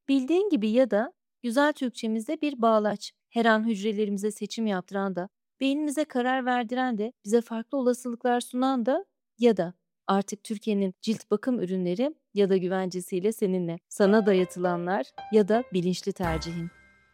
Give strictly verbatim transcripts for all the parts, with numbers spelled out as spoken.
Bildiğin gibi ya da güzel Türkçemizde bir bağlaç. Her an hücrelerimize seçim yaptıran da, beynimize karar verdiren de, bize farklı olasılıklar sunan da ya da artık Türkiye'nin cilt bakım ürünleri ya da güvencesiyle seninle. Sana dayatılanlar ya da bilinçli tercihin.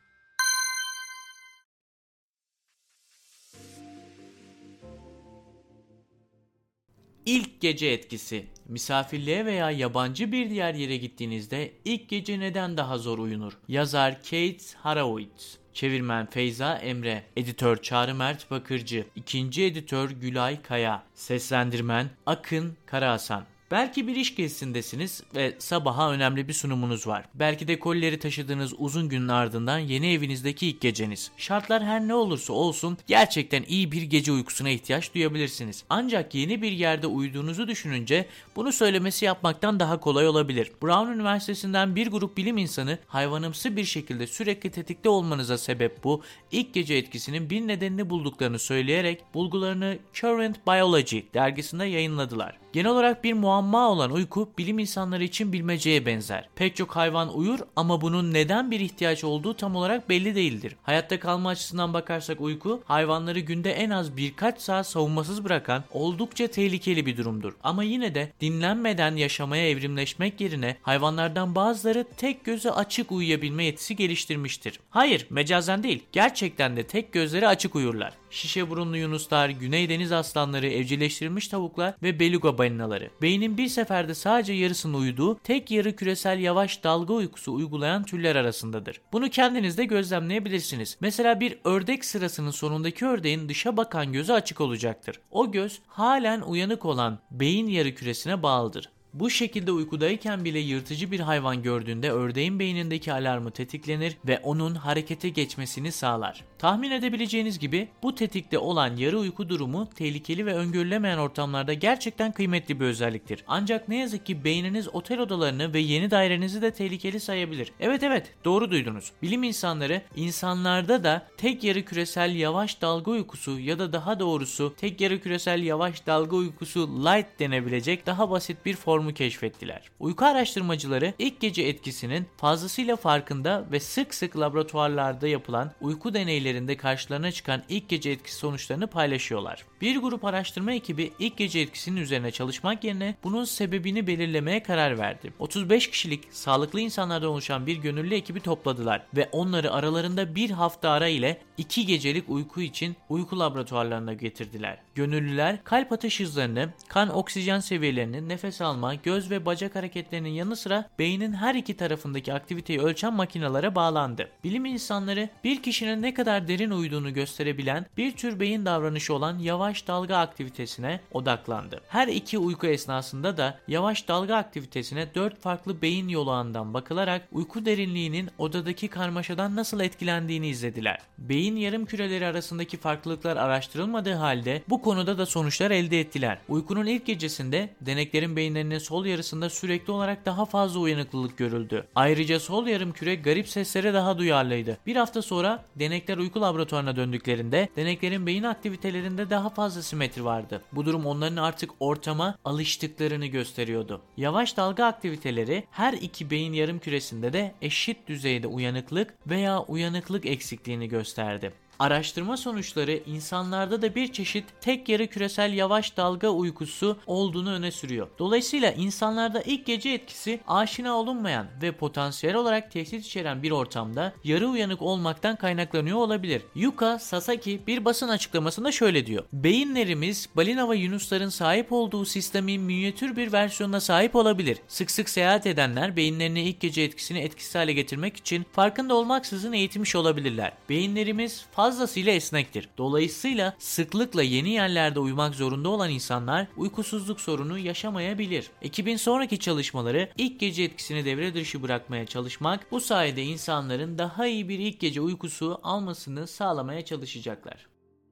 İlk gece etkisi. Misafirliğe veya yabancı bir diğer yere gittiğinizde ilk gece neden daha zor uyunur? Yazar Kate Harawitz, çevirmen Feyza Emre, editör Çağrı Mert Bakırcı, ikinci editör Gülay Kaya, seslendirmen Akın Karahasan. Belki bir iş gezisindesiniz ve sabaha önemli bir sunumunuz var. Belki de kolileri taşıdığınız uzun günün ardından yeni evinizdeki ilk geceniz. Şartlar her ne olursa olsun gerçekten iyi bir gece uykusuna ihtiyaç duyabilirsiniz. Ancak yeni bir yerde uyuduğunuzu düşününce bunu söylemesi yapmaktan daha kolay olabilir. Brown Üniversitesi'nden bir grup bilim insanı hayvanımsı bir şekilde sürekli tetikte olmanıza sebep bu ilk gece etkisinin bir nedenini bulduklarını söyleyerek bulgularını Current Biology dergisinde yayınladılar. Genel olarak bir muamma olan uyku bilim insanları için bilmeceye benzer. Pek çok hayvan uyur ama bunun neden bir ihtiyaç olduğu tam olarak belli değildir. Hayatta kalma açısından bakarsak uyku hayvanları günde en az birkaç saat savunmasız bırakan oldukça tehlikeli bir durumdur. Ama yine de dinlenmeden yaşamaya evrimleşmek yerine hayvanlardan bazıları tek gözü açık uyuyabilme yetisi geliştirmiştir. Hayır, mecazen değil. Gerçekten de tek gözleri açık uyurlar. Şişe burunlu yunuslar, Güney deniz aslanları, evcilleştirilmiş tavuklar ve beluga balinaları. Beynin bir seferde sadece yarısını uyuduğu tek yarı küresel yavaş dalga uykusu uygulayan türler arasındadır. Bunu kendiniz de gözlemleyebilirsiniz. Mesela bir ördek sırasının sonundaki ördeğin dışa bakan gözü açık olacaktır. O göz halen uyanık olan beyin yarı küresine bağlıdır. Bu şekilde uykudayken bile yırtıcı bir hayvan gördüğünde ördeğin beynindeki alarmı tetiklenir ve onun harekete geçmesini sağlar. Tahmin edebileceğiniz gibi bu tetikte olan yarı uyku durumu tehlikeli ve öngörülemeyen ortamlarda gerçekten kıymetli bir özelliktir. Ancak ne yazık ki beyniniz otel odalarını ve yeni dairenizi de tehlikeli sayabilir. Evet evet, doğru duydunuz. Bilim insanları insanlarda da tek yarı küresel yavaş dalga uykusu ya da daha doğrusu tek yarı küresel yavaş dalga uykusu light denebilecek daha basit bir form keşfettiler. Uyku araştırmacıları ilk gece etkisinin fazlasıyla farkında ve sık sık laboratuvarlarda yapılan uyku deneylerinde karşılarına çıkan ilk gece etkisi sonuçlarını paylaşıyorlar. Bir grup araştırma ekibi ilk gece etkisinin üzerine çalışmak yerine bunun sebebini belirlemeye karar verdi. otuz beş kişilik sağlıklı insanlardan oluşan bir gönüllü ekibi topladılar ve onları aralarında bir hafta ara ile iki gecelik uyku için uyku laboratuvarlarına getirdiler. Gönüllüler kalp atış hızlarını, kan oksijen seviyelerini, nefes alma, göz ve bacak hareketlerinin yanı sıra beynin her iki tarafındaki aktiviteyi ölçen makinelere bağlandı. Bilim insanları bir kişinin ne kadar derin uyuduğunu gösterebilen bir tür beyin davranışı olan yavaş dalga aktivitesine odaklandı. Her iki uyku esnasında da yavaş dalga aktivitesine dört farklı beyin yolu ağından bakılarak uyku derinliğinin odadaki karmaşadan nasıl etkilendiğini izlediler. Beyin yarım küreleri arasındaki farklılıklar araştırılmadığı halde bu konuda da sonuçlar elde ettiler. Uykunun ilk gecesinde deneklerin beyinlerinin sol yarısında sürekli olarak daha fazla uyanıklılık görüldü. Ayrıca sol yarım küre garip seslere daha duyarlıydı. Bir hafta sonra denekler uyku laboratuvarına döndüklerinde deneklerin beyin aktivitelerinde daha fazla simetri vardı. Bu durum onların artık ortama alıştıklarını gösteriyordu. Yavaş dalga aktiviteleri her iki beyin yarım küresinde de eşit düzeyde uyanıklık veya uyanıklık eksikliğini gösterdi. Araştırma sonuçları insanlarda da bir çeşit tek yarı küresel yavaş dalga uykusu olduğunu öne sürüyor. Dolayısıyla insanlarda ilk gece etkisi aşina olunmayan ve potansiyel olarak tehdit içeren bir ortamda yarı uyanık olmaktan kaynaklanıyor olabilir. Yuka Sasaki bir basın açıklamasında şöyle diyor: "Beyinlerimiz balina ve yunusların sahip olduğu sistemin minyatür bir versiyonuna sahip olabilir. Sık sık seyahat edenler beyinlerine ilk gece etkisini etkisiz hale getirmek için farkında olmaksızın eğitmiş olabilirler. Beyinlerimiz fazlasıyla esnektir. Dolayısıyla sıklıkla yeni yerlerde uyumak zorunda olan insanlar uykusuzluk sorunu yaşamayabilir." Ekibin sonraki çalışmaları ilk gece etkisini devre dışı bırakmaya çalışmak, bu sayede insanların daha iyi bir ilk gece uykusu almasını sağlamaya çalışacaklar.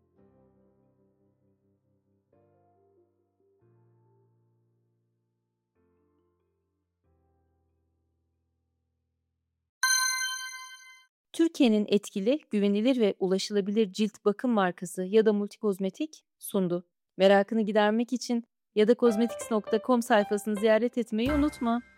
Türkiye'nin etkili, güvenilir ve ulaşılabilir cilt bakım markası ya da multikozmetik sundu. Merakını gidermek için ya da kozmetiks nokta com sayfasını ziyaret etmeyi unutma.